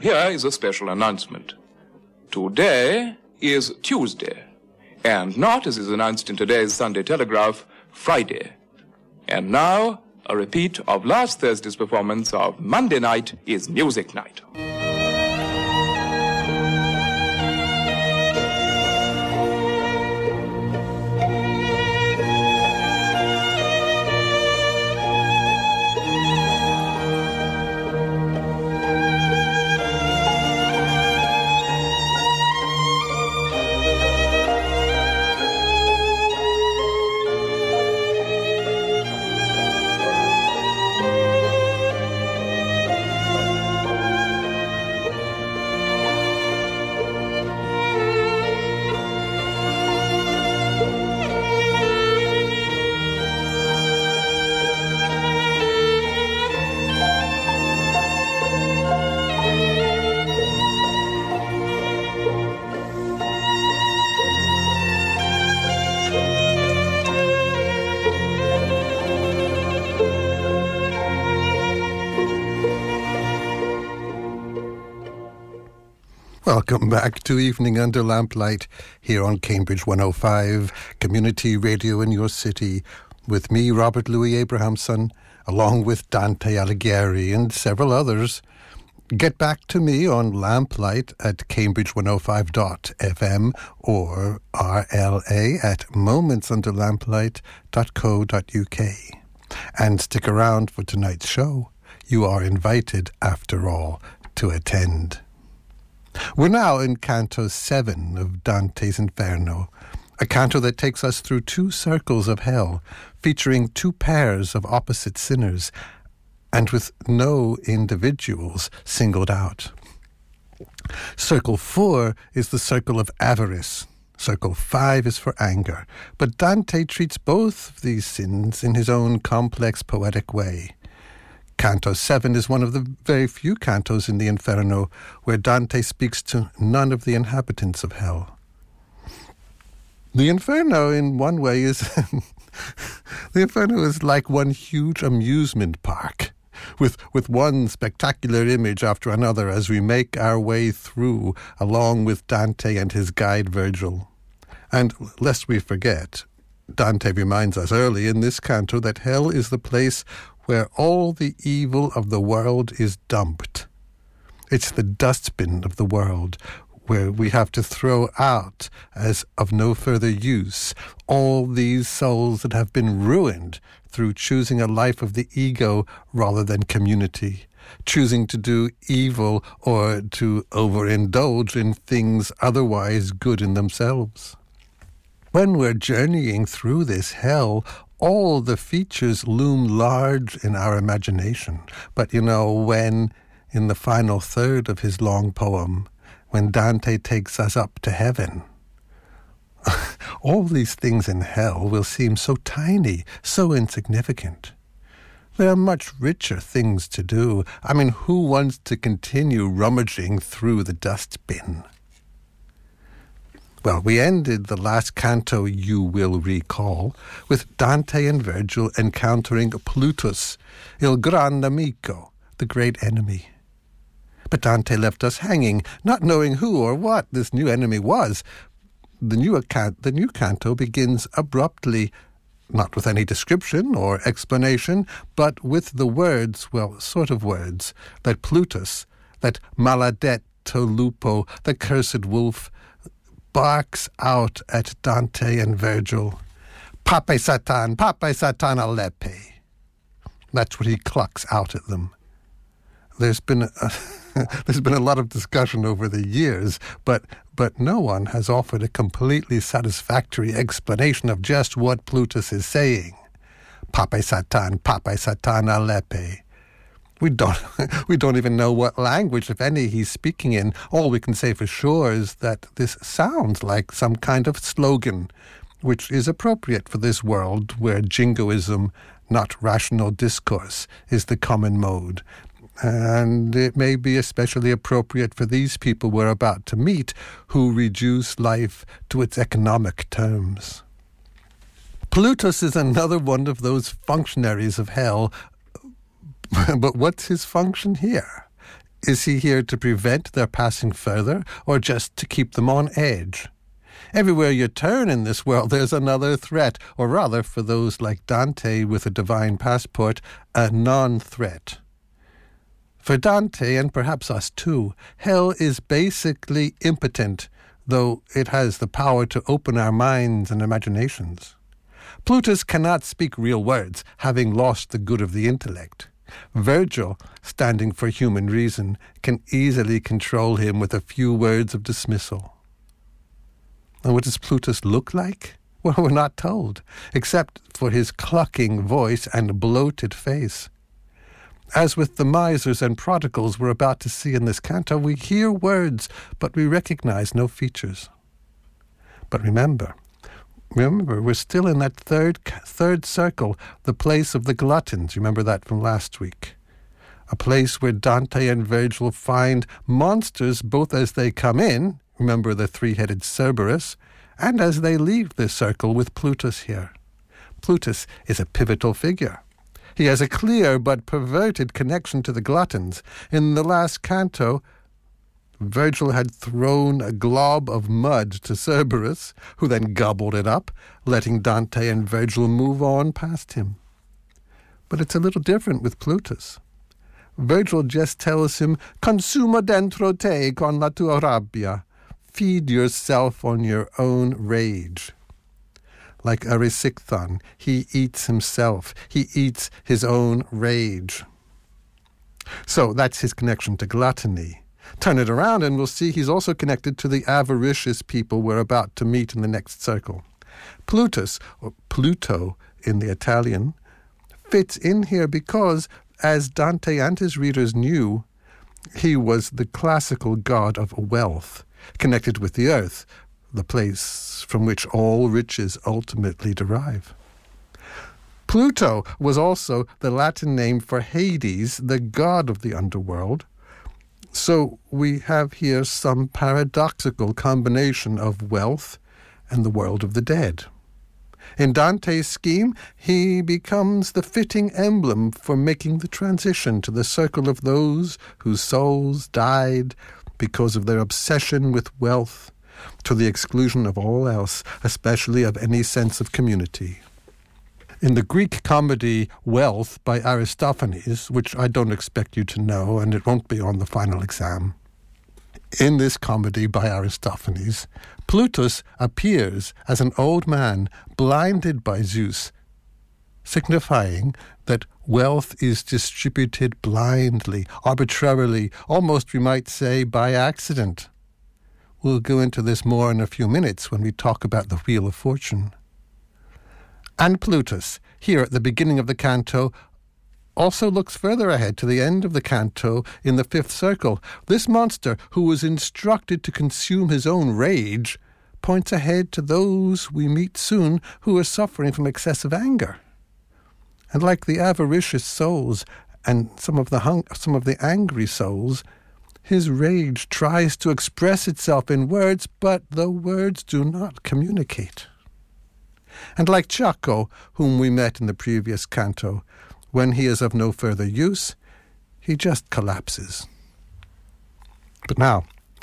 here is a special announcement. Today is Tuesday, and not, as is announced in today's Sunday Telegraph, Friday. And now, a repeat of last Thursday's performance of Monday Night is Music Night. Welcome back to Evening Under Lamplight here on Cambridge 105, community radio in your city, with me, Robert Louis Abrahamson, along with Dante Alighieri and several others. Get back to me on Lamplight at cambridge105.fm or RLA at momentsunderlamplight.co.uk. And stick around for tonight's show. You are invited, after all, to attend. We're now in Canto 7 of Dante's Inferno, a canto that takes us through two circles of hell, featuring two pairs of opposite sinners, and with no individuals singled out. Circle 4 is the circle of avarice. Circle 5 is for anger, but Dante treats both of these sins in his own complex poetic way. Canto 7 is one of the very few cantos in the Inferno where Dante speaks to none of the inhabitants of hell. The Inferno, in one way, is the Inferno is like one huge amusement park, with one spectacular image after another as we make our way through, along with Dante and his guide Virgil. And lest we forget, Dante reminds us early in this canto that hell is the place where all the evil of the world is dumped. It's the dustbin of the world, where we have to throw out, as of no further use, all these souls that have been ruined through choosing a life of the ego rather than community, choosing to do evil or to overindulge in things otherwise good in themselves. When we're journeying through this hell, all the features loom large in our imagination. But, when, in the final third of his long poem, when Dante takes us up to heaven, all these things in hell will seem so tiny, so insignificant. There are much richer things to do. Who wants to continue rummaging through the dustbin? Well, we ended the last canto, you will recall, with Dante and Virgil encountering Plutus, il gran nemico, the great enemy. But Dante left us hanging, not knowing who or what this new enemy was. The new canto begins abruptly, not with any description or explanation, but with the words, sort of words, that Plutus, that maledetto lupo, the cursed wolf, barks out at Dante and Virgil. Pape Satan alepe. That's what he clucks out at them. There's been a lot of discussion over the years, but no one has offered a completely satisfactory explanation of just what Plutus is saying. Pape Satan alepe. We don't even know what language, if any, he's speaking in. All we can say for sure is that this sounds like some kind of slogan, which is appropriate for this world where jingoism, not rational discourse, is the common mode. And it may be especially appropriate for these people we're about to meet, who reduce life to its economic terms. Plutus is another one of those functionaries of hell. But what's his function here? Is he here to prevent their passing further, or just to keep them on edge? Everywhere you turn in this world, there's another threat, or rather, for those like Dante with a divine passport, a non-threat. For Dante, and perhaps us too, hell is basically impotent, though it has the power to open our minds and imaginations. Plutus cannot speak real words, having lost the good of the intellect. Virgil, standing for human reason, can easily control him with a few words of dismissal. And what does Plutus look like? Well, we're not told, except for his clucking voice and bloated face. As with the misers and prodigals we're about to see in this canto, we hear words, but we recognize no features. But remember, we're still in that third circle, the place of the gluttons. Remember that from last week. A place where Dante and Virgil find monsters both as they come in, remember the three-headed Cerberus, and as they leave this circle with Plutus here. Plutus is a pivotal figure. He has a clear but perverted connection to the gluttons. In the last canto, Virgil had thrown a glob of mud to Cerberus, who then gobbled it up, letting Dante and Virgil move on past him. But it's a little different with Plutus. Virgil just tells him, "Consuma dentro te con la tua rabbia." Feed yourself on your own rage. Like Erysichthon, he eats himself. He eats his own rage. So that's his connection to gluttony. Turn it around and we'll see he's also connected to the avaricious people we're about to meet in the next circle. Plutus, or Pluto in the Italian, fits in here because, as Dante and his readers knew, he was the classical god of wealth, connected with the earth, the place from which all riches ultimately derive. Pluto was also the Latin name for Hades, the god of the underworld. So we have here some paradoxical combination of wealth and the world of the dead. In Dante's scheme, he becomes the fitting emblem for making the transition to the circle of those whose souls died because of their obsession with wealth, to the exclusion of all else, especially of any sense of community. In the Greek comedy Wealth by Aristophanes, which I don't expect you to know, and it won't be on the final exam, in this comedy by Aristophanes, Plutus appears as an old man blinded by Zeus, signifying that wealth is distributed blindly, arbitrarily, almost we might say by accident. We'll go into this more in a few minutes when we talk about the Wheel of Fortune. And Plutus, here at the beginning of the canto, also looks further ahead to the end of the canto in the fifth circle. This monster, who was instructed to consume his own rage, points ahead to those we meet soon who are suffering from excessive anger. And like the avaricious souls and some of the angry souls, his rage tries to express itself in words, but the words do not communicate. And like Ciacco, whom we met in the previous canto, when he is of no further use, he just collapses. But now,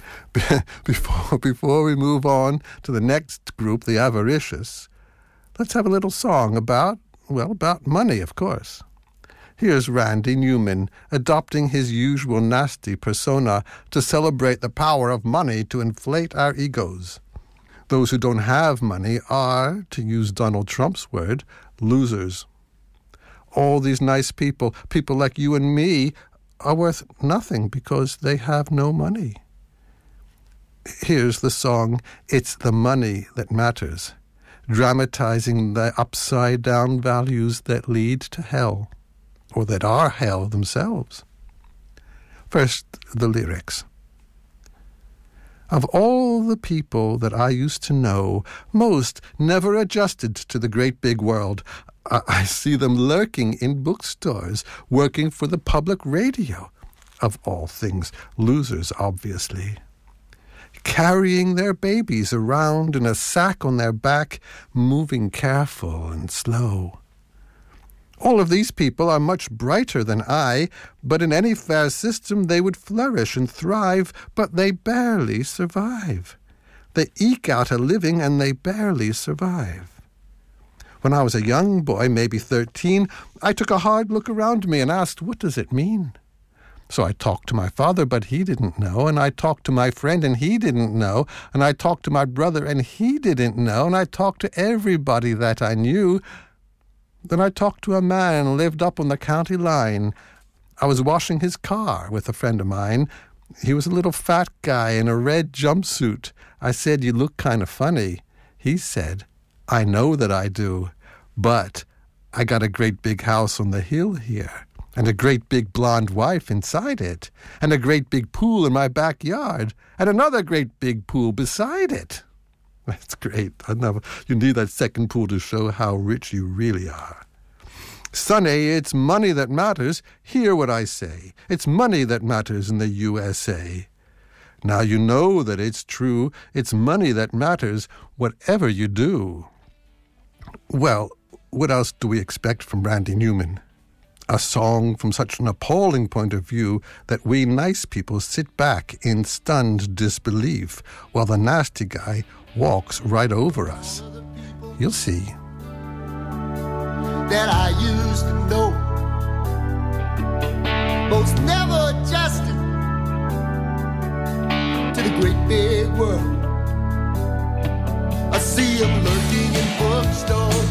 before we move on to the next group, the avaricious, let's have a little song about money, of course. Here's Randy Newman adopting his usual nasty persona to celebrate the power of money to inflate our egos. Those who don't have money are, to use Donald Trump's word, losers. All these nice people like you and me, are worth nothing because they have no money. Here's the song, It's the Money That Matters, dramatizing the upside-down values that lead to hell, or that are hell themselves. First, the lyrics. Of all the people that I used to know, most never adjusted to the great big world. I see them lurking in bookstores, working for the public radio. Of all things, losers, obviously. Carrying their babies around in a sack on their back, moving careful and slow. All of these people are much brighter than I, but in any fair system they would flourish and thrive, but they barely survive. They eke out a living and they barely survive. When I was a young boy, maybe 13, I took a hard look around me and asked, what does it mean? So I talked to my father, but he didn't know, and I talked to my friend, and he didn't know, and I talked to my brother, and he didn't know, and I talked to everybody that I knew. Then I talked to a man who lived up on the county line. I was washing his car with a friend of mine. He was a little fat guy in a red jumpsuit. I said, you look kind of funny. He said, I know that I do, but I got a great big house on the hill here, and a great big blonde wife inside it, and a great big pool in my backyard, and another great big pool beside it. That's great. You need that second pool to show how rich you really are. Sonny, it's money that matters. Hear what I say. It's money that matters in the USA. Now you know that it's true. It's money that matters, whatever you do. Well, what else do we expect from Randy Newman? A song from such an appalling point of view that we nice people sit back in stunned disbelief while the nasty guy walks right over us. You'll see. That I used to know, most never adjusted to the great big world. I see them lurking in bookstores,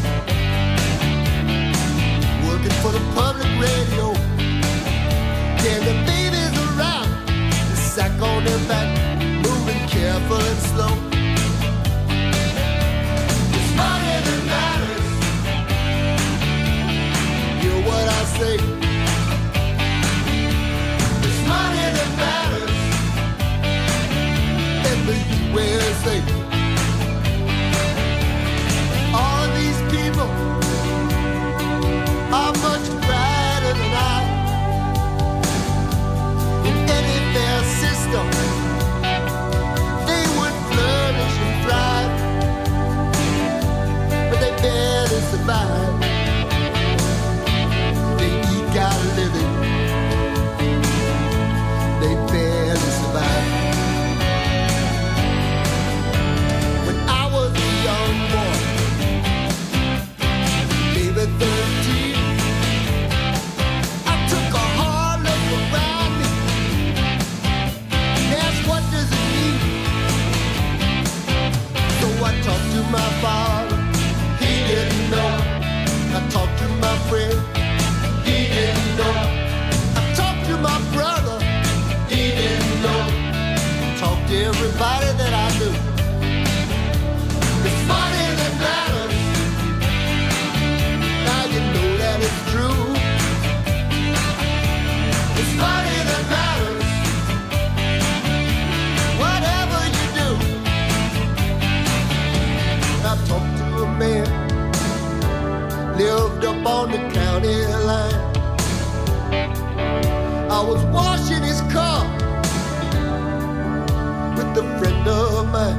working for the public radio. Then the babies around, the sack on their back, moving careful and slow. It's money that matters. Hear what I say. It's money that matters in the USA. All of these people are much brighter than I. In any fair system, they would flourish and thrive, but they barely survive. They eke out a living, they barely survive. When I was a young boy, maybe 13, I took a hard look around me and asked, what does it mean? So I talked to my father, he didn't know. I talked to my friend, he didn't know. I talked to my brother, he didn't know. I talked to everybody that I knew. It's money that matters. Now you know that it's true. It's money that matters. Whatever you do. I talked to a man, lived up on the county line. I was washing his car with a friend of mine.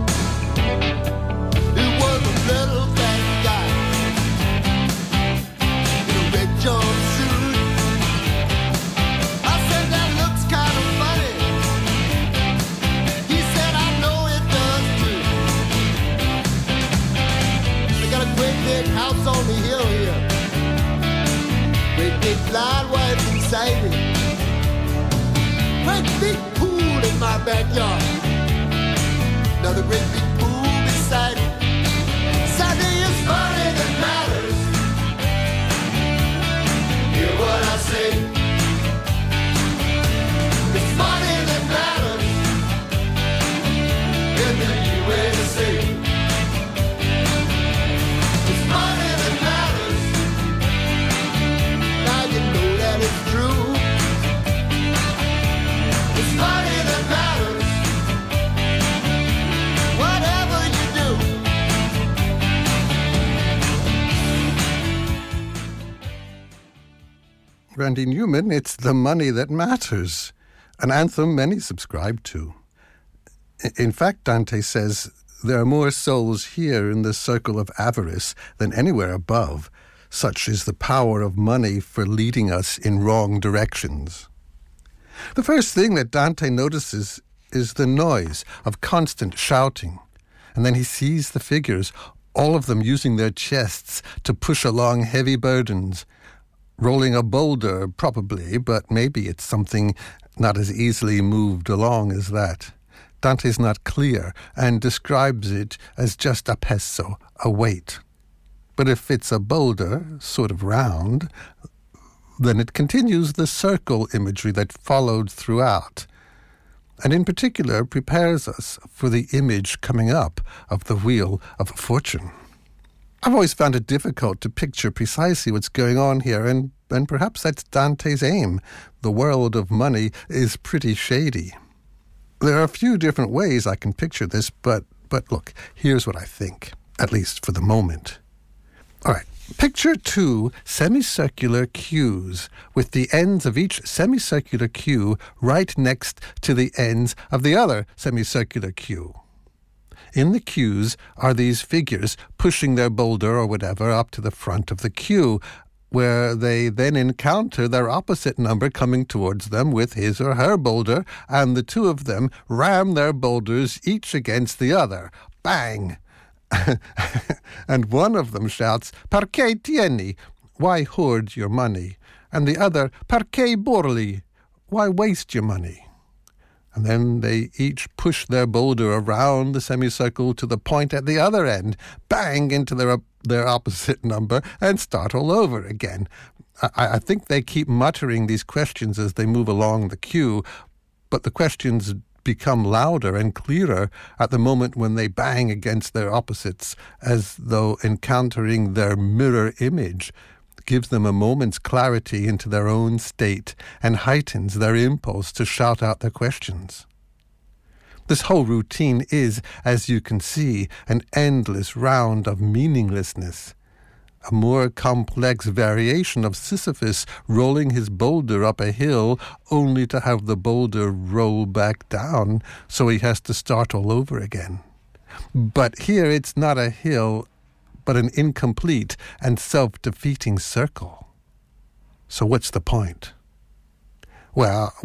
He was a little fat guy in a red jumpsuit. I said, that looks kind of funny. He said, I know it does too. I got a great big house on the hill here, great big blind wife inside it, great big pool in my backyard, another great big pool beside it. Sunday is money that matters. Hear what I say. It's money that matters in the USA. It's money that matters. Now you know that it's true. It's money that matters. Whatever you do. Randy Newman, it's the money that matters, an anthem many subscribe to. In fact, Dante says, there are more souls here in the circle of avarice than anywhere above, Such is the power of money for leading us in wrong directions. The first thing that Dante notices is the noise of constant shouting, and then he sees the figures, all of them using their chests to push along heavy burdens, rolling a boulder probably, but maybe it's something not as easily moved along as that. Dante's not clear and describes it as just a peso, a weight. But if it's a boulder, sort of round, then it continues the circle imagery that followed throughout, and in particular prepares us for the image coming up of the Wheel of Fortune. I've always found it difficult to picture precisely what's going on here, and perhaps that's Dante's aim. The world of money is pretty shady. There are a few different ways I can picture this, but look, here's what I think, at least for the moment. All right, picture 2 semicircular cues with the ends of each semicircular cue right next to the ends of the other semicircular cue. In the cues are these figures pushing their boulder or whatever up to the front of the cue, where they then encounter their opposite number coming towards them with his or her boulder, and the two of them ram their boulders each against the other. Bang! And one of them shouts, "Perché tieni?" Why hoard your money? And the other, "Perché burli?" Why waste your money? And then they each push their boulder around the semicircle to the point at the other end, bang into their opposite number, and start all over again. I think they keep muttering these questions as they move along the queue, but the questions become louder and clearer at the moment when they bang against their opposites, as though encountering their mirror image gives them a moment's clarity into their own state and heightens their impulse to shout out their questions. This whole routine is, as you can see, an endless round of meaninglessness, a more complex variation of Sisyphus rolling his boulder up a hill only to have the boulder roll back down, so he has to start all over again. But here it's not a hill, but an incomplete and self-defeating circle. So what's the point? Well,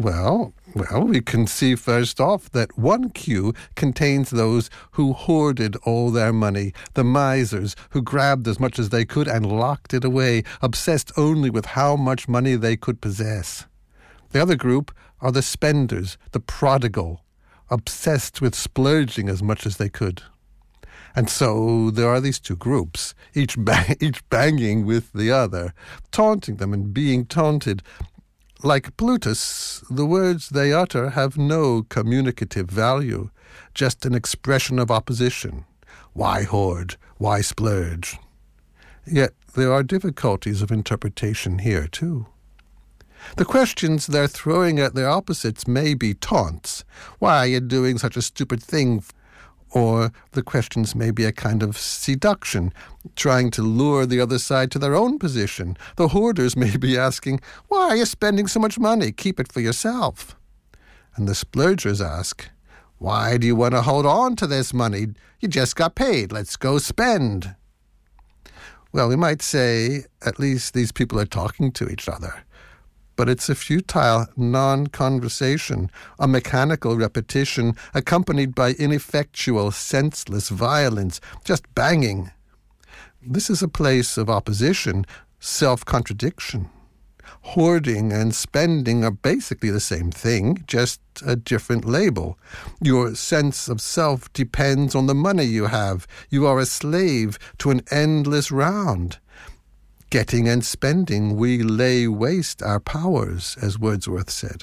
we can see first off that one queue contains those who hoarded all their money, the misers who grabbed as much as they could and locked it away, obsessed only with how much money they could possess. The other group are the spenders, the prodigal, obsessed with splurging as much as they could. And so there are these two groups, each banging with the other, taunting them and being taunted. Like Plutus, the words they utter have no communicative value, just an expression of opposition. Why hoard? Why splurge? Yet there are difficulties of interpretation here, too. The questions they're throwing at their opposites may be taunts. Why are you doing such a stupid thing? Or the questions may be a kind of seduction, trying to lure the other side to their own position. The hoarders may be asking, "Why are you spending so much money? Keep it for yourself." And the splurgers ask, "Why do you want to hold on to this money? You just got paid. Let's go spend." Well, we might say at least these people are talking to each other. But it's a futile non-conversation, a mechanical repetition accompanied by ineffectual, senseless violence, just banging. This is a place of opposition, self-contradiction. Hoarding and spending are basically the same thing, just a different label. Your sense of self depends on the money you have. You are a slave to an endless round. Getting and spending, we lay waste our powers, as Wordsworth said.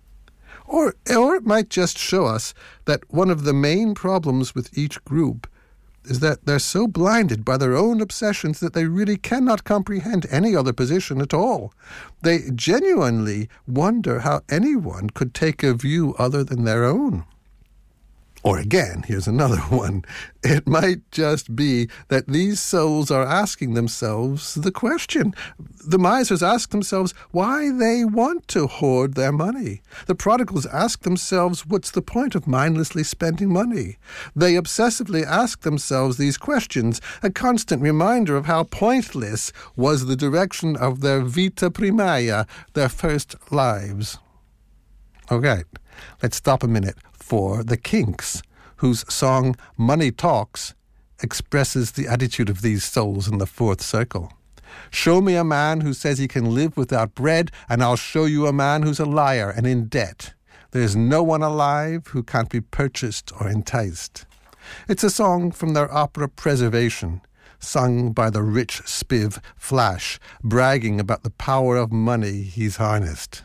Or it might just show us that one of the main problems with each group is that they're so blinded by their own obsessions that they really cannot comprehend any other position at all. They genuinely wonder how anyone could take a view other than their own. Or again, here's another one. It might just be that these souls are asking themselves the question. The misers ask themselves why they want to hoard their money. The prodigals ask themselves what's the point of mindlessly spending money. They obsessively ask themselves these questions, a constant reminder of how pointless was the direction of their vita primaria, their first lives. Okay, let's stop a minute for the Kinks, whose song Money Talks expresses the attitude of these souls in the fourth circle. Show me a man who says he can live without bread, and I'll show you a man who's a liar and in debt. There's no one alive who can't be purchased or enticed. It's a song from their opera Preservation, sung by the rich spiv Flash, bragging about the power of money he's harnessed.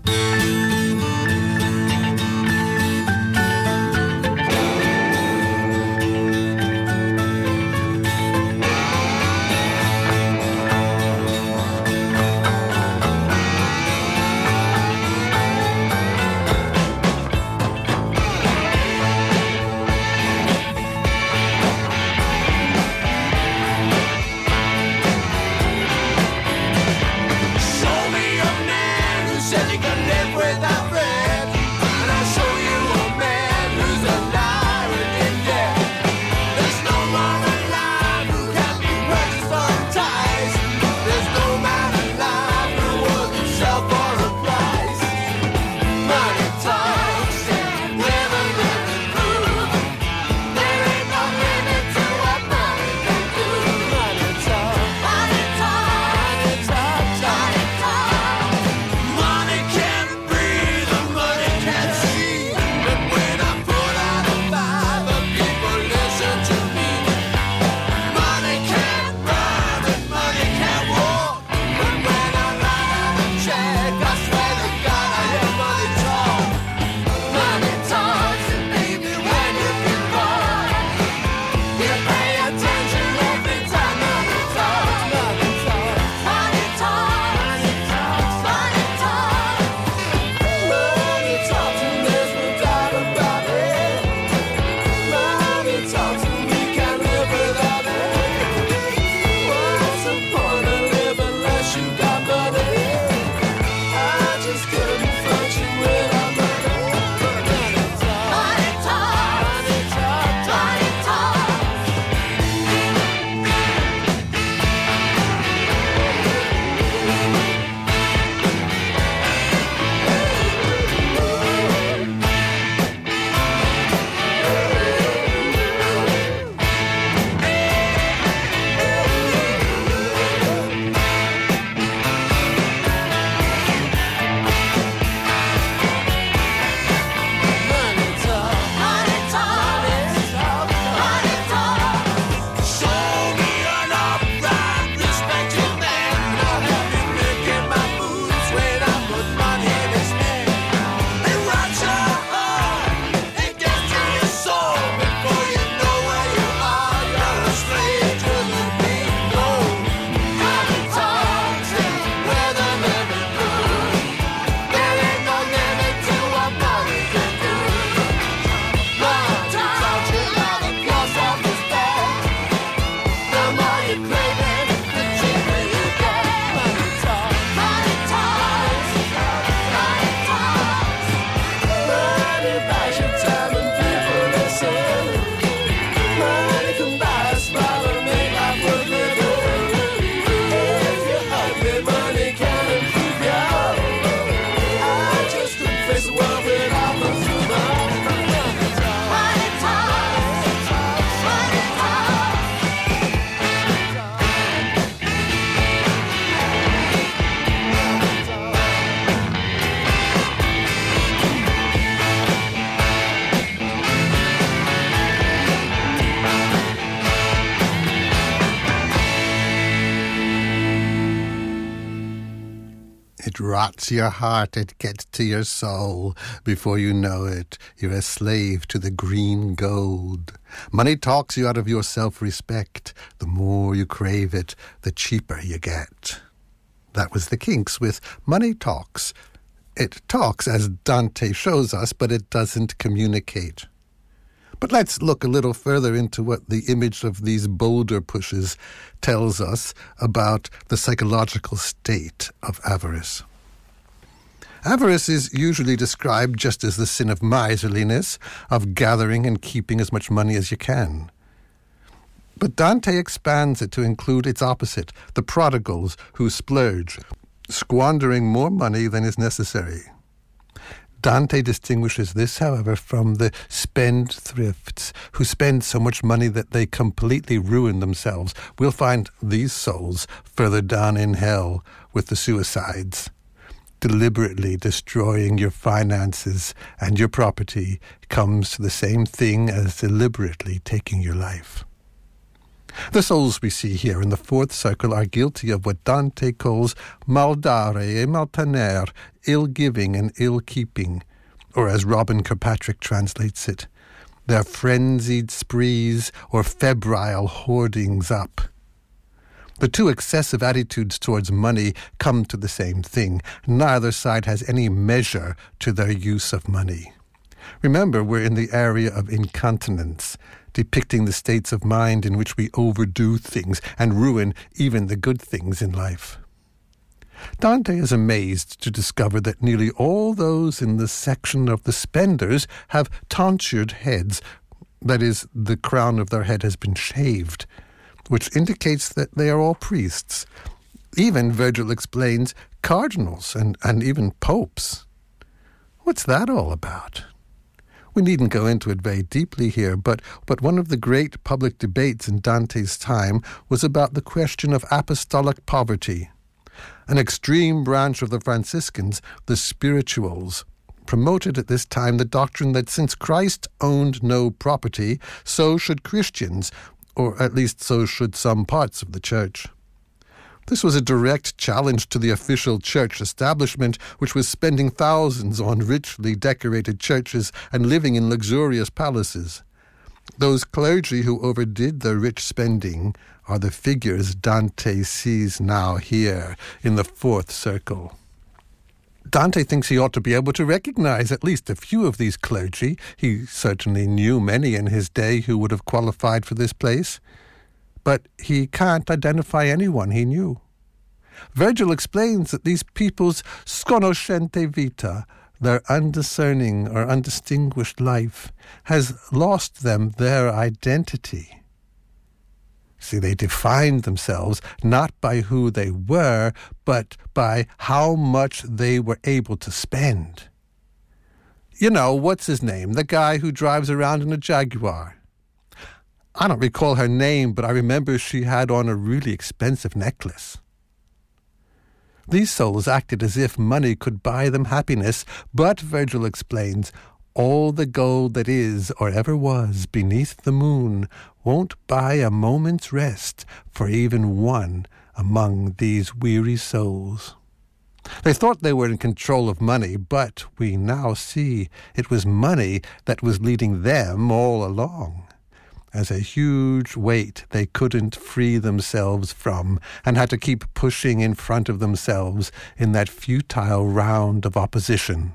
It rots your heart, it gets to your soul. Before you know it, you're a slave to the green gold. Money talks you out of your self-respect. The more you crave it, the cheaper you get. That was the Kinks with Money Talks. It talks, as Dante shows us, but it doesn't communicate. But let's look a little further into what the image of these boulder pushes tells us about the psychological state of avarice. Avarice is usually described just as the sin of miserliness, of gathering and keeping as much money as you can. But Dante expands it to include its opposite, the prodigals who splurge, squandering more money than is necessary. Dante distinguishes this, however, from the spendthrifts who spend so much money that they completely ruin themselves. We'll find these souls further down in hell with the suicides. Deliberately destroying your finances and your property comes to the same thing as deliberately taking your life. The souls we see here in the fourth circle are guilty of what Dante calls maldare e maltener, ill-giving and ill-keeping, or as Robin Kirkpatrick translates it, their frenzied sprees or febrile hoardings up. The two excessive attitudes towards money come to the same thing. Neither side has any measure to their use of money. Remember, we're in the area of incontinence, depicting the states of mind in which we overdo things and ruin even the good things in life. Dante is amazed to discover that nearly all those in the section of the spenders have tonsured heads, that is, the crown of their head has been shaved, which indicates that they are all priests. Even, Virgil explains, cardinals and even popes. What's that all about? We needn't go into it very deeply here, but one of the great public debates in Dante's time was about the question of apostolic poverty. An extreme branch of the Franciscans, the spirituals, promoted at this time the doctrine that since Christ owned no property, so should Christians, or at least so should some parts of the church. This was a direct challenge to the official church establishment, which was spending thousands on richly decorated churches and living in luxurious palaces. Those clergy who overdid their rich spending are the figures Dante sees now here in the fourth circle. Dante thinks he ought to be able to recognize at least a few of these clergy. He certainly knew many in his day who would have qualified for this place. But he can't identify anyone he knew. Virgil explains that these people's sconoscente vita, their undiscerning or undistinguished life, has lost them their identity. See, they defined themselves not by who they were, but by how much they were able to spend. You know, what's his name? The guy who drives around in a Jaguar. I don't recall her name, but I remember she had on a really expensive necklace. These souls acted as if money could buy them happiness, but, Virgil explains, all the gold that is or ever was beneath the moon won't buy a moment's rest for even one among these weary souls. They thought they were in control of money, but we now see it was money that was leading them all along, as a huge weight they couldn't free themselves from and had to keep pushing in front of themselves in that futile round of opposition.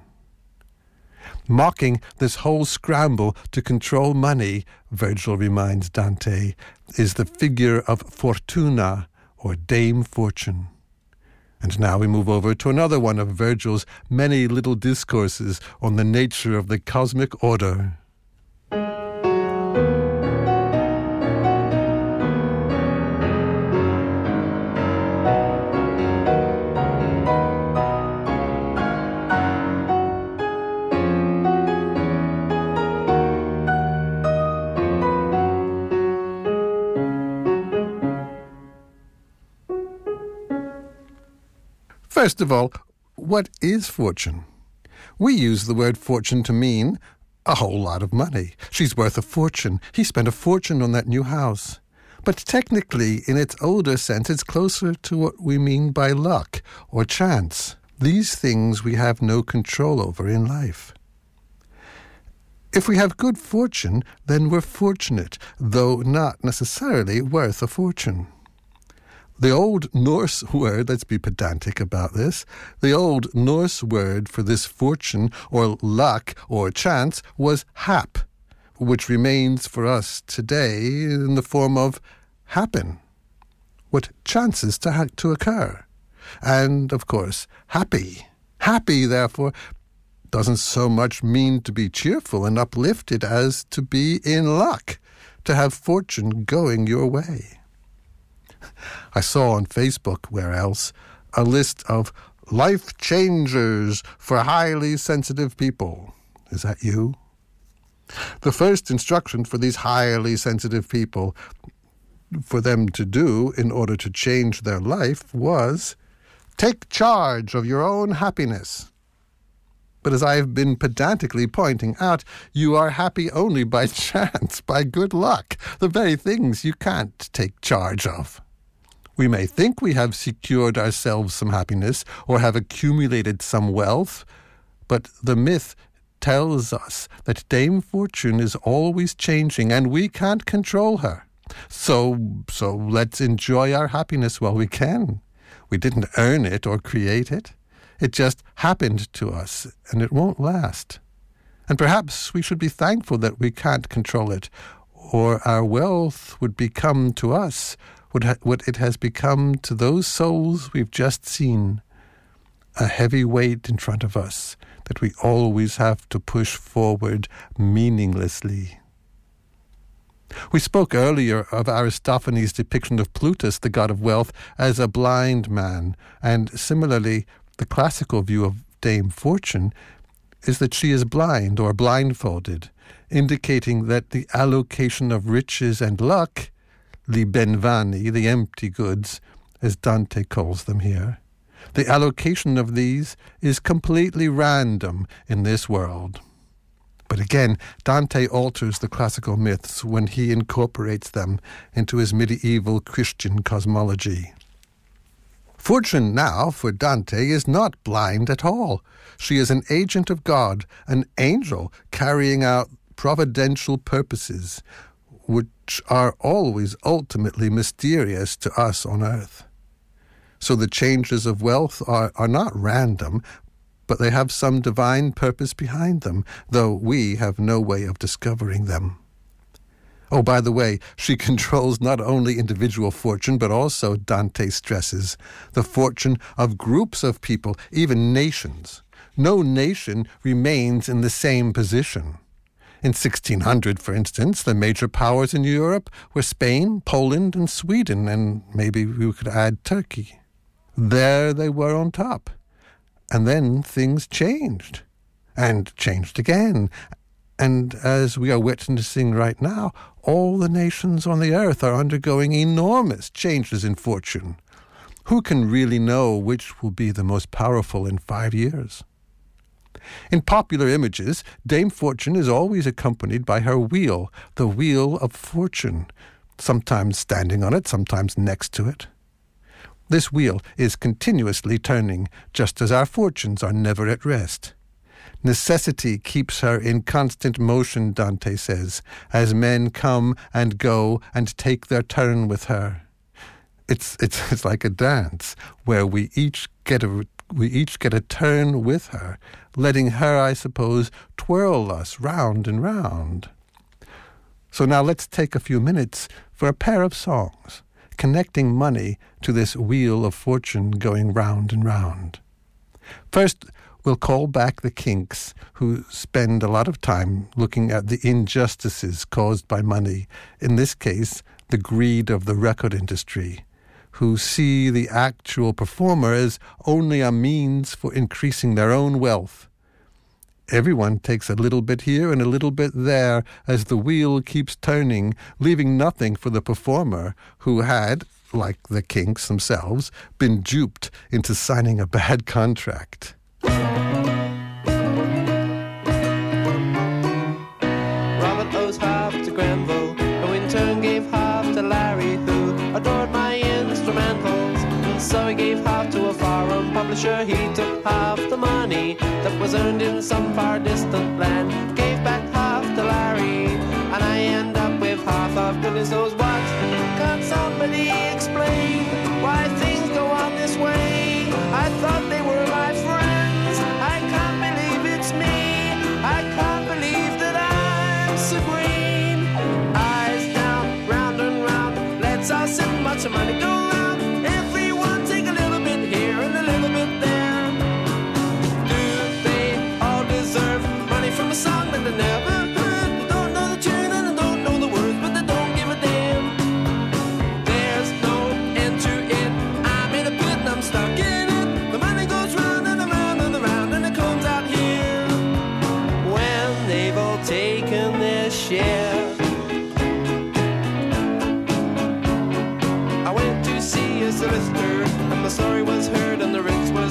Mocking this whole scramble to control money, Virgil reminds Dante, is the figure of Fortuna, or Dame Fortune. And now we move over to another one of Virgil's many little discourses on the nature of the cosmic order. First of all, what is fortune? We use the word fortune to mean a whole lot of money. She's worth a fortune. He spent a fortune on that new house. But technically, in its older sense, it's closer to what we mean by luck or chance. These things we have no control over in life. If we have good fortune, then we're fortunate, though not necessarily worth a fortune. The old Norse word, let's be pedantic about this, the old Norse word for this fortune or luck or chance was hap, which remains for us today in the form of happen, what chances to occur. And, of course, happy. Happy, therefore, doesn't so much mean to be cheerful and uplifted as to be in luck, to have fortune going your way. I saw on Facebook, where else, a list of life changers for highly sensitive people. Is that you? The first instruction for these highly sensitive people, for them to do in order to change their life, was take charge of your own happiness. But as I've been pedantically pointing out, you are happy only by chance, by good luck, the very things you can't take charge of. We may think we have secured ourselves some happiness or have accumulated some wealth, but the myth tells us that Dame Fortune is always changing and we can't control her. So let's enjoy our happiness while we can. We didn't earn it or create it. It just happened to us, and it won't last. And perhaps we should be thankful that we can't control it, or our wealth would become to us what it has become to those souls we've just seen, a heavy weight in front of us that we always have to push forward meaninglessly. We spoke earlier of Aristophanes' depiction of Plutus, the god of wealth, as a blind man, and similarly, the classical view of Dame Fortune is that she is blind or blindfolded, indicating that the allocation of riches and luck, liben vani, the empty goods, as Dante calls them here, the allocation of these is completely random in this world. But again, Dante alters the classical myths when he incorporates them into his medieval Christian cosmology. Fortune now, for Dante, is not blind at all. She is an agent of God, an angel carrying out providential purposes, which are always ultimately mysterious to us on earth. So the changes of wealth are not random, but they have some divine purpose behind them, though we have no way of discovering them. Oh, by the way, she controls not only individual fortune, but also, Dante stresses, the fortune of groups of people, even nations. No nation remains in the same position. In 1600, for instance, the major powers in Europe were Spain, Poland, and Sweden, and maybe we could add Turkey. There they were on top. And then things changed, and changed again. And as we are witnessing right now, all the nations on the earth are undergoing enormous changes in fortune. Who can really know which will be the most powerful in 5 years? In popular images, Dame Fortune is always accompanied by her wheel, the wheel of fortune, sometimes standing on it, sometimes next to it. This wheel is continuously turning, just as our fortunes are never at rest. Necessity keeps her in constant motion, Dante says, as men come and go and take their turn with her. It's like a dance where we each get a turn with her, letting her, I suppose, twirl us round and round. So now let's take a few minutes for a pair of songs, connecting money to this wheel of fortune going round and round. First, we'll call back the Kinks, who spend a lot of time looking at the injustices caused by money, in this case, the greed of the record industry, who see the actual performer as only a means for increasing their own wealth. Everyone takes a little bit here and a little bit there as the wheel keeps turning, leaving nothing for the performer who had, like the Kinks themselves, been duped into signing a bad contract. Robert owes half to Grenville, who in turn gave half to Larry, who adored my instrumentals, and so he gave half to a foreign publisher. He took half the money that was earned in some far distant land, gave back half to Larry, and I end up with half of Billy's. Those what? Can't somebody explain why things go on this way? I thought they were my friends. I can't believe it's me. I can't believe that I'm so green.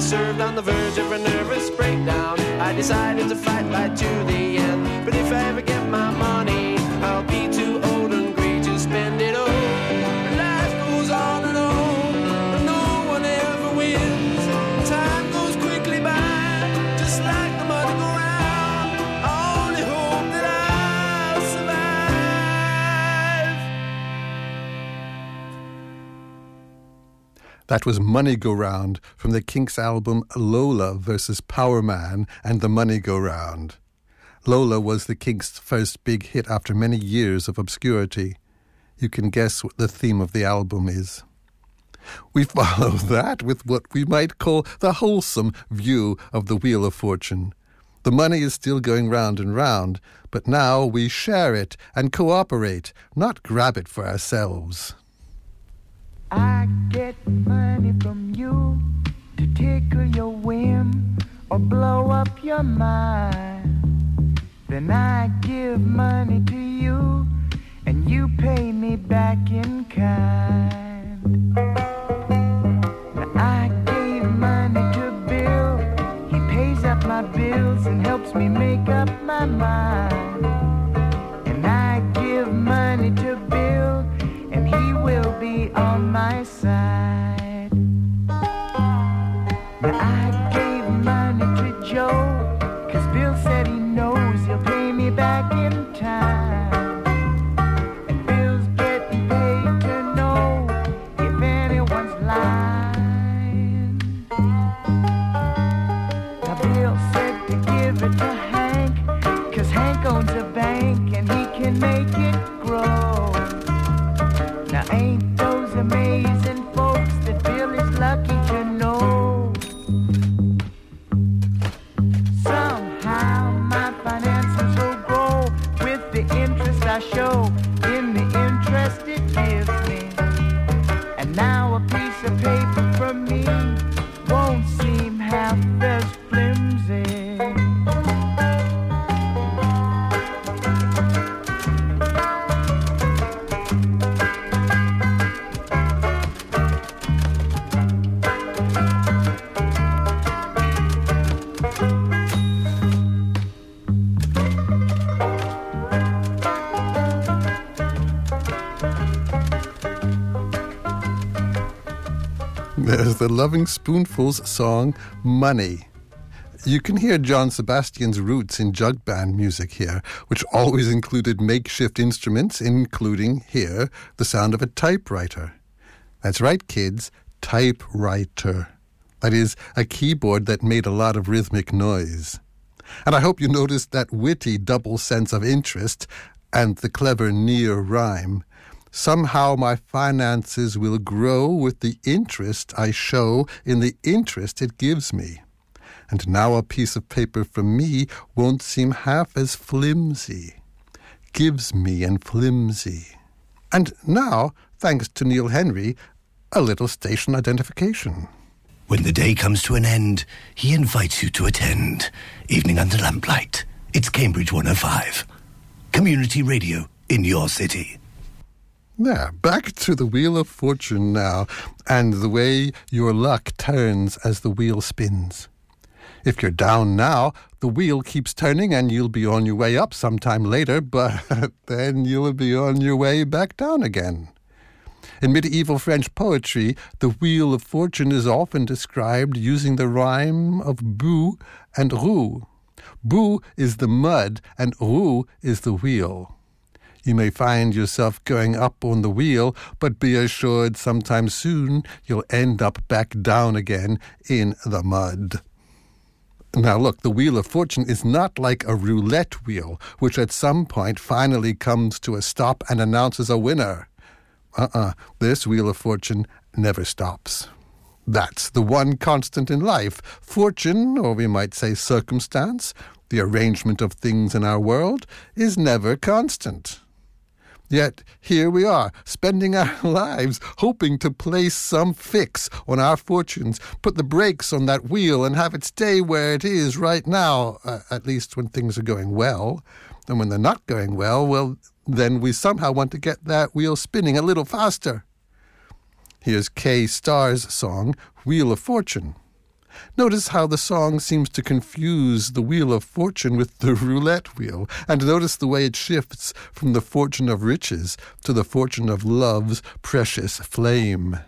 served on the verge of a nervous breakdown. I decided to fight right to the end. But if I ever get my money, I'll be too old and grey to spend it all. Life goes on and on, but no one ever wins. Time goes quickly by, just like the mud go round. I only hope that I'll survive. That was Money Go Round from the Kinks album Lola vs. Power Man and the Money Go Round. Lola was the Kinks' first big hit after many years of obscurity. You can guess what the theme of the album is. We follow that with what we might call the wholesome view of the Wheel of Fortune. The money is still going round and round, but now we share it and cooperate, not grab it for ourselves. I get money from you to tickle your whim or blow up your mind. Then I give money to you and you pay me back in kind. Now I gave money to Bill, he pays up my bills and helps me make up my mind. And I give money to Bill and he will be on my side. Now I gave money to Joe, 'cause Bill said he knows he'll pay me back in time. And Bill's getting paid to know if anyone's lying. Now Bill said to give it to Hank, 'cause Hank owns a bank and he can make it grow. Now ain't those amazing folks that Bill is lucky to know? Somehow my finances will grow with the interest I show in the interest it gives me. And now a piece of paper from me won't seem half as flimsy. There's the Loving Spoonfuls song, Money. You can hear John Sebastian's roots in jug band music here, which always included makeshift instruments, including, here, the sound of a typewriter. That's right, kids, typewriter. That is, a keyboard that made a lot of rhythmic noise. And I hope you noticed that witty double sense of interest and the clever near rhyme. Somehow my finances will grow with the interest I show in the interest it gives me. And now a piece of paper from me won't seem half as flimsy. Gives me and flimsy. And now, thanks to Neil Henry, a little station identification. When the day comes to an end, he invites you to attend Evening Under Lamplight. It's Cambridge 105. Community radio in your city. Now, back to the Wheel of Fortune now, and the way your luck turns as the wheel spins. If you're down now, the wheel keeps turning and you'll be on your way up sometime later, but then you'll be on your way back down again. In medieval French poetry, the Wheel of Fortune is often described using the rhyme of boue and roue. Boue is the mud and roue is the wheel. You may find yourself going up on the wheel, but be assured sometime soon you'll end up back down again in the mud. Now look, the Wheel of Fortune is not like a roulette wheel, which at some point finally comes to a stop and announces a winner. This Wheel of Fortune never stops. That's the one constant in life. Fortune, or we might say circumstance, the arrangement of things in our world, is never constant. Yet here we are, spending our lives hoping to place some fix on our fortunes, put the brakes on that wheel and have it stay where it is right now, at least when things are going well. And when they're not going well, then we somehow want to get that wheel spinning a little faster. Here's Kay Starr's song, Wheel of Fortune. Notice how the song seems to confuse the wheel of fortune with the roulette wheel, and notice the way it shifts from the fortune of riches to the fortune of love's precious flame.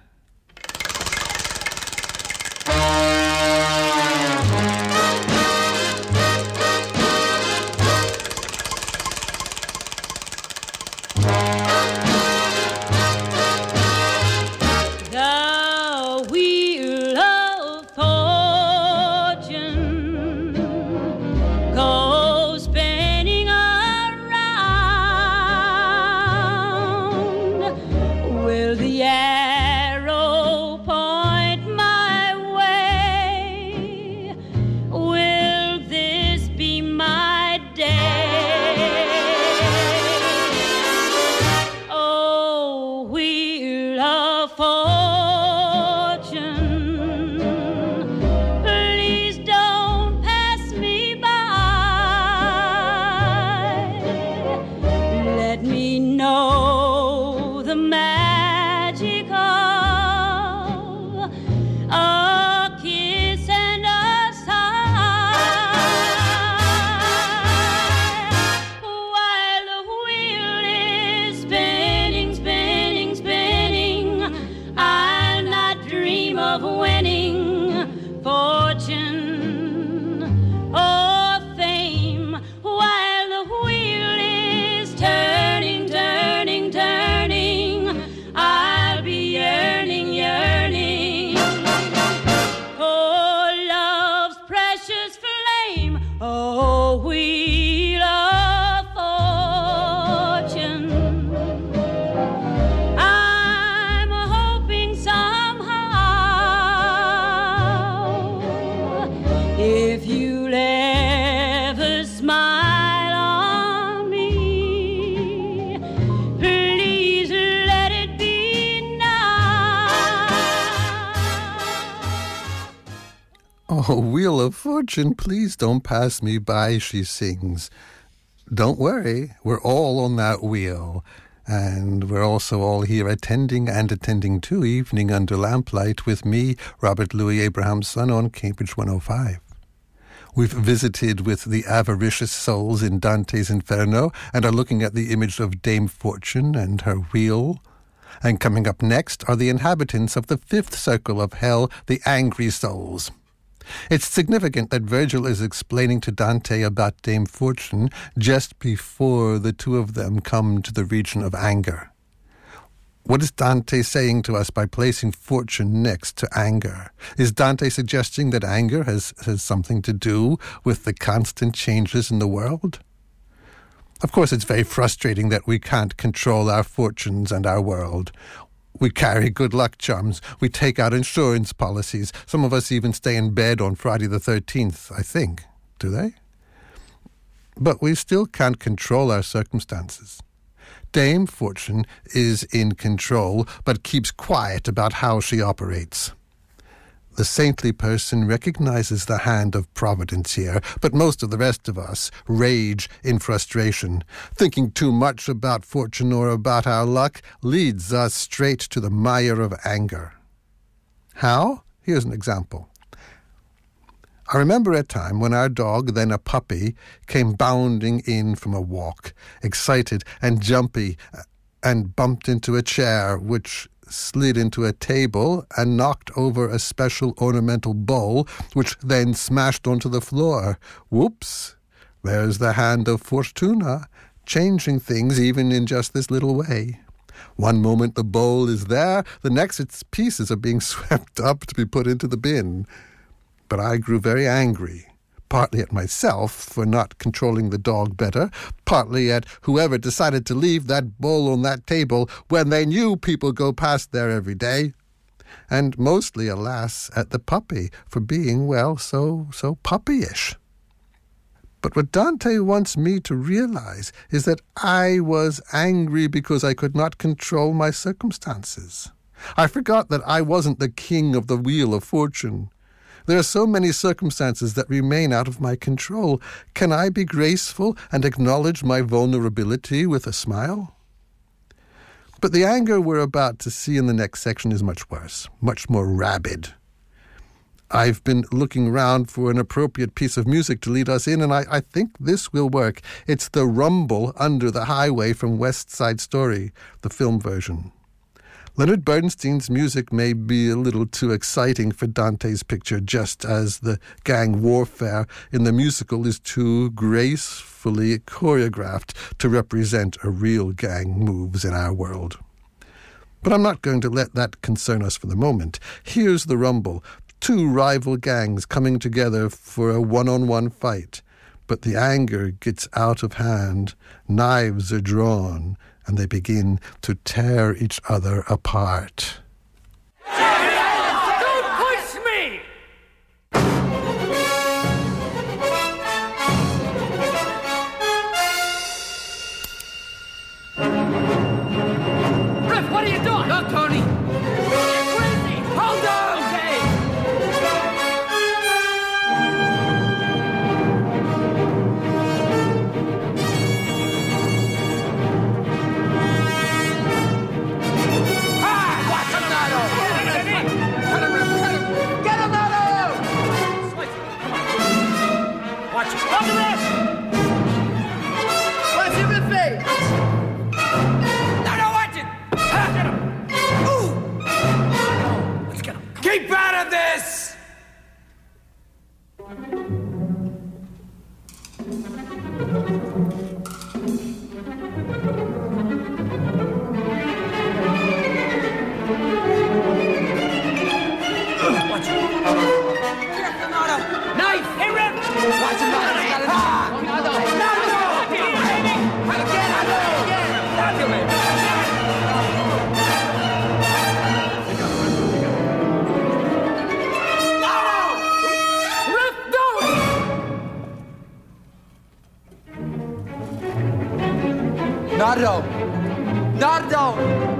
Oh, Wheel of Fortune, please don't pass me by, she sings. Don't worry, we're all on that wheel. And we're also all here attending to Evening Under Lamplight with me, Robert Louis Abrahamson, on Cambridge 105. We've visited with the avaricious souls in Dante's Inferno and are looking at the image of Dame Fortune and her wheel. And coming up next are the inhabitants of the fifth circle of hell, the angry souls. It's significant that Virgil is explaining to Dante about Dame Fortune just before the two of them come to the region of anger. What is Dante saying to us by placing fortune next to anger? Is Dante suggesting that anger has something to do with the constant changes in the world? Of course, it's very frustrating that we can't control our fortunes and our world. We carry good luck charms. We take out insurance policies. Some of us even stay in bed on Friday the 13th, I think. Do they? But we still can't control our circumstances. Dame Fortune is in control, but keeps quiet about how she operates. The saintly person recognizes the hand of Providence here, but most of the rest of us rage in frustration. Thinking too much about fortune or about our luck leads us straight to the mire of anger. How? Here's an example. I remember a time when our dog, then a puppy, came bounding in from a walk, excited and jumpy, and bumped into a chair, which slid into a table and knocked over a special ornamental bowl, which then smashed onto the floor. Whoops! There's the hand of Fortuna, changing things even in just this little way. One moment the bowl is there, the next its pieces are being swept up to be put into the bin. But I grew very angry, partly at myself for not controlling the dog better, partly at whoever decided to leave that bowl on that table when they knew people go past there every day, and mostly, alas, at the puppy for being, well, so puppyish. But what Dante wants me to realize is that I was angry because I could not control my circumstances. I forgot that I wasn't the king of the Wheel of Fortune. There are so many circumstances that remain out of my control. Can I be graceful and acknowledge my vulnerability with a smile? But the anger we're about to see in the next section is much worse, much more rabid. I've been looking around for an appropriate piece of music to lead us in, and I think this will work. It's the rumble under the highway from West Side Story, the film version. Leonard Bernstein's music may be a little too exciting for Dante's picture, just as the gang warfare in the musical is too gracefully choreographed to represent a real gang moves in our world. But I'm not going to let that concern us for the moment. Here's the rumble. Two rival gangs coming together for a one-on-one fight. But the anger gets out of hand, knives are drawn, and they begin to tear each other apart. Don't push me! Riff, what are you doing? Look, Tony! You're crazy! Hold on! Okay! Keep out of this! Watch it. Knife! Hey, Rip! Watch him, Nardo! Nardo!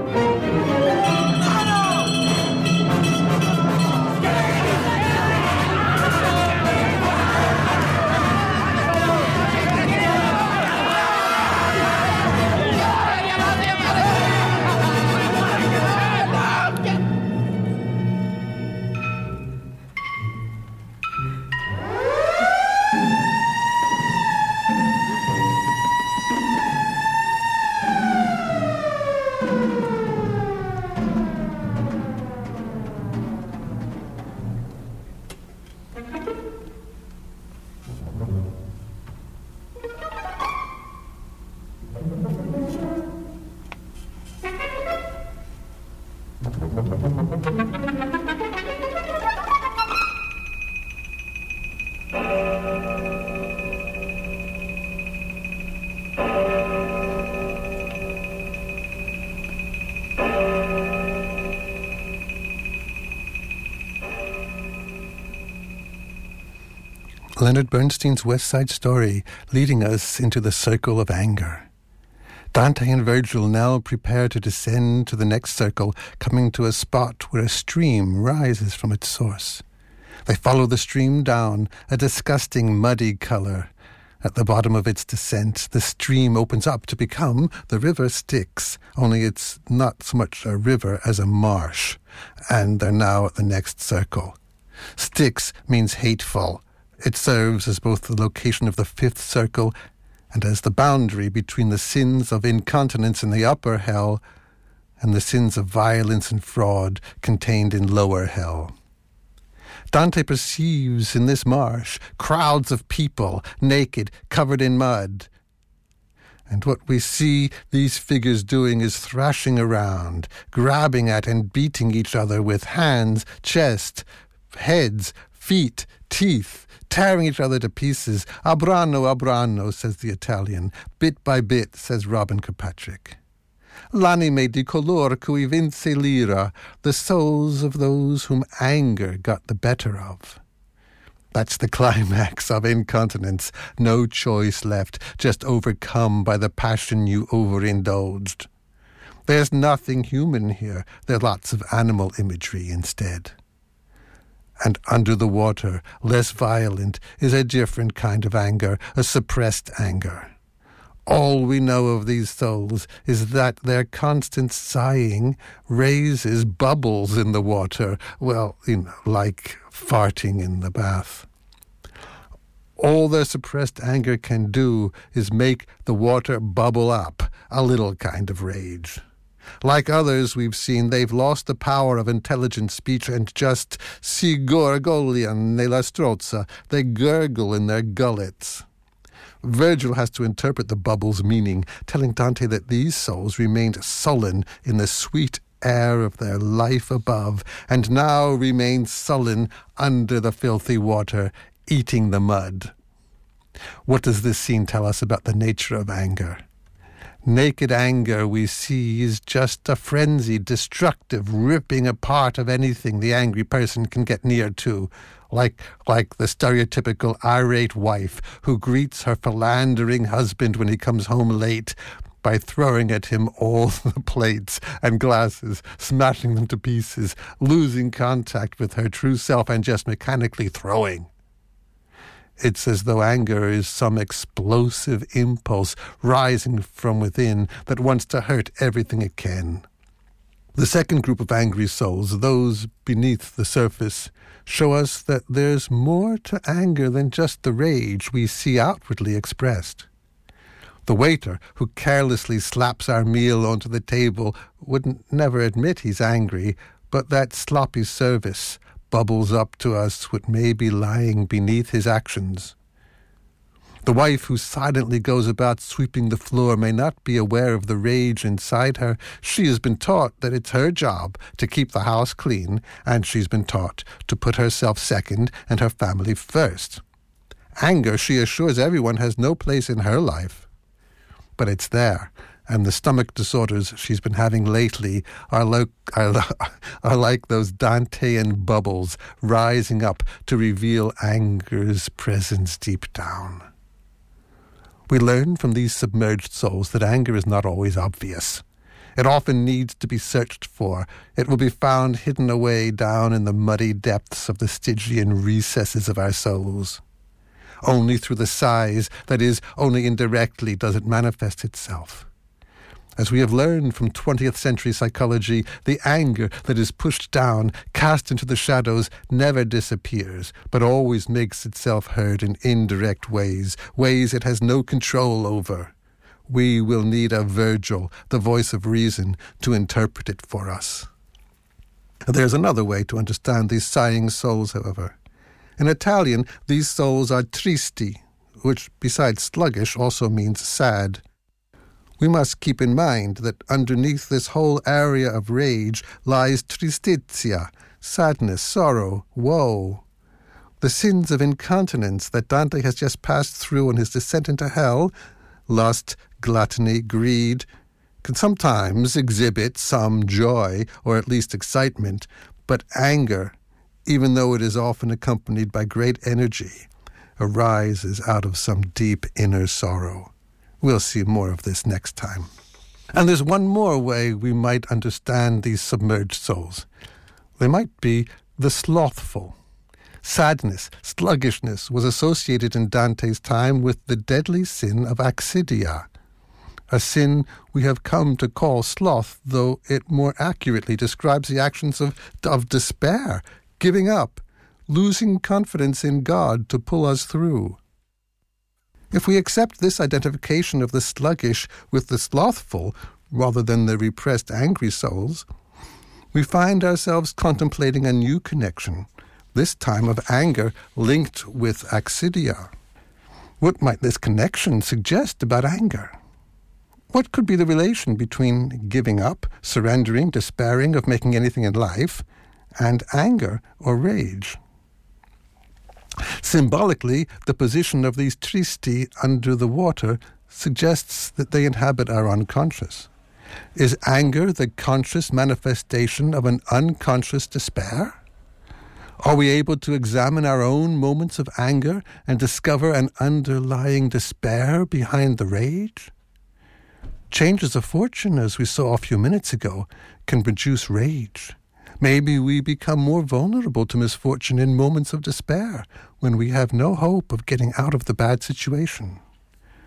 Leonard Bernstein's West Side Story, leading us into the circle of anger. Dante and Virgil now prepare to descend to the next circle, coming to a spot where a stream rises from its source. They follow the stream down, a disgusting muddy color. At the bottom of its descent, the stream opens up to become the river Styx, only it's not so much a river as a marsh. And they're now at the next circle. Styx means hateful. It serves as both the location of the fifth circle and as the boundary between the sins of incontinence in the upper hell and the sins of violence and fraud contained in lower hell. Dante perceives in this marsh crowds of people, naked, covered in mud. And what we see these figures doing is thrashing around, grabbing at and beating each other with hands, chest, heads, feet, teeth, tearing each other to pieces. A brano, says the Italian. Bit by bit, says Robin Kirkpatrick. L'anime di color cui vinse l'ira, the souls of those whom anger got the better of. That's the climax of incontinence. No choice left, just overcome by the passion you overindulged. There's nothing human here. There's lots of animal imagery instead. And under the water, less violent, is a different kind of anger, a suppressed anger. All we know of these souls is that their constant sighing raises bubbles in the water, well, like farting in the bath. All their suppressed anger can do is make the water bubble up, a little kind of rage. Like others we've seen, they've lost the power of intelligent speech and just si gorgolian nella strozza. They gurgle in their gullets. Virgil has to interpret the bubble's meaning, telling Dante that these souls remained sullen in the sweet air of their life above, and now remain sullen under the filthy water, eating the mud. What does this scene tell us about the nature of anger? Naked anger, we see, is just a frenzied, destructive ripping apart of anything the angry person can get near to, like the stereotypical irate wife who greets her philandering husband when he comes home late by throwing at him all the plates and glasses, smashing them to pieces, losing contact with her true self and just mechanically throwing. It's as though anger is some explosive impulse rising from within that wants to hurt everything it can. The second group of angry souls, those beneath the surface, show us that there's more to anger than just the rage we see outwardly expressed. The waiter who carelessly slaps our meal onto the table wouldn't never admit he's angry, but that sloppy service bubbles up to us what may be lying beneath his actions. The wife who silently goes about sweeping the floor may not be aware of the rage inside her. She has been taught that it's her job to keep the house clean, and she's been taught to put herself second and her family first. Anger, she assures everyone, has no place in her life. But it's there, and the stomach disorders she's been having lately are like those Dantean bubbles rising up to reveal anger's presence deep down. We learn from these submerged souls that anger is not always obvious. It often needs to be searched for. It will be found hidden away down in the muddy depths of the Stygian recesses of our souls. Only through the sighs, that is, only indirectly, does it manifest itself. As we have learned from 20th century psychology, the anger that is pushed down, cast into the shadows, never disappears, but always makes itself heard in indirect ways it has no control over. We will need a Virgil, the voice of reason, to interpret it for us. There's another way to understand these sighing souls, however. In Italian, these souls are tristi, which, besides sluggish, also means sad. We must keep in mind that underneath this whole area of rage lies tristizia, sadness, sorrow, woe. The sins of incontinence that Dante has just passed through on his descent into hell, lust, gluttony, greed, can sometimes exhibit some joy or at least excitement, but anger, even though it is often accompanied by great energy, arises out of some deep inner sorrow. We'll see more of this next time. And there's one more way we might understand these submerged souls. They might be the slothful. Sadness, sluggishness was associated in Dante's time with the deadly sin of accidia, a sin we have come to call sloth, though it more accurately describes the actions of despair, giving up, losing confidence in God to pull us through. If we accept this identification of the sluggish with the slothful, rather than the repressed angry souls, we find ourselves contemplating a new connection, this time of anger linked with accidia. What might this connection suggest about anger? What could be the relation between giving up, surrendering, despairing of making anything in life, and anger or rage? Symbolically, the position of these tristi under the water suggests that they inhabit our unconscious. Is anger the conscious manifestation of an unconscious despair? Are we able to examine our own moments of anger and discover an underlying despair behind the rage? Changes of fortune, as we saw a few minutes ago, can produce rage. Maybe we become more vulnerable to misfortune in moments of despair, when we have no hope of getting out of the bad situation.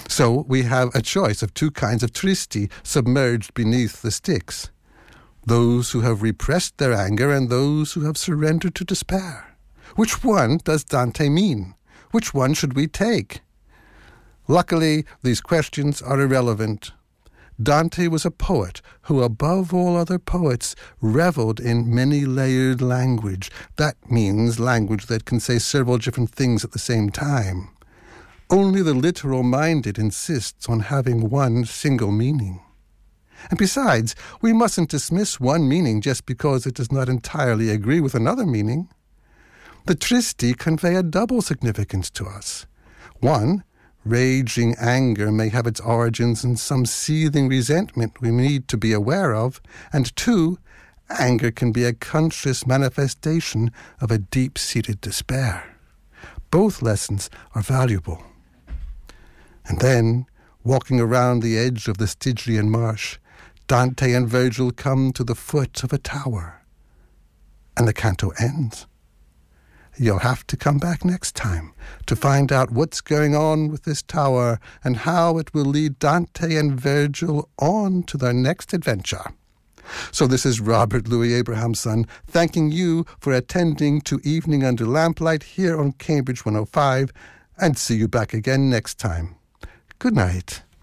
So we have a choice of two kinds of tristi submerged beneath the Styx. Those who have repressed their anger and those who have surrendered to despair. Which one does Dante mean? Which one should we take? Luckily, these questions are irrelevant. Dante was a poet who, above all other poets, reveled in many-layered language. That means language that can say several different things at the same time. Only the literal-minded insists on having one single meaning. And besides, we mustn't dismiss one meaning just because it does not entirely agree with another meaning. The tristi convey a double significance to us. One, raging anger may have its origins in some seething resentment we need to be aware of. And two, anger can be a conscious manifestation of a deep-seated despair. Both lessons are valuable. And then, walking around the edge of the Stygian marsh, Dante and Virgil come to the foot of a tower. And the canto ends. You'll have to come back next time to find out what's going on with this tower and how it will lead Dante and Virgil on to their next adventure. So this is Robert Louis Abrahamson thanking you for attending to Evening Under Lamplight here on Cambridge 105, and see you back again next time. Good night.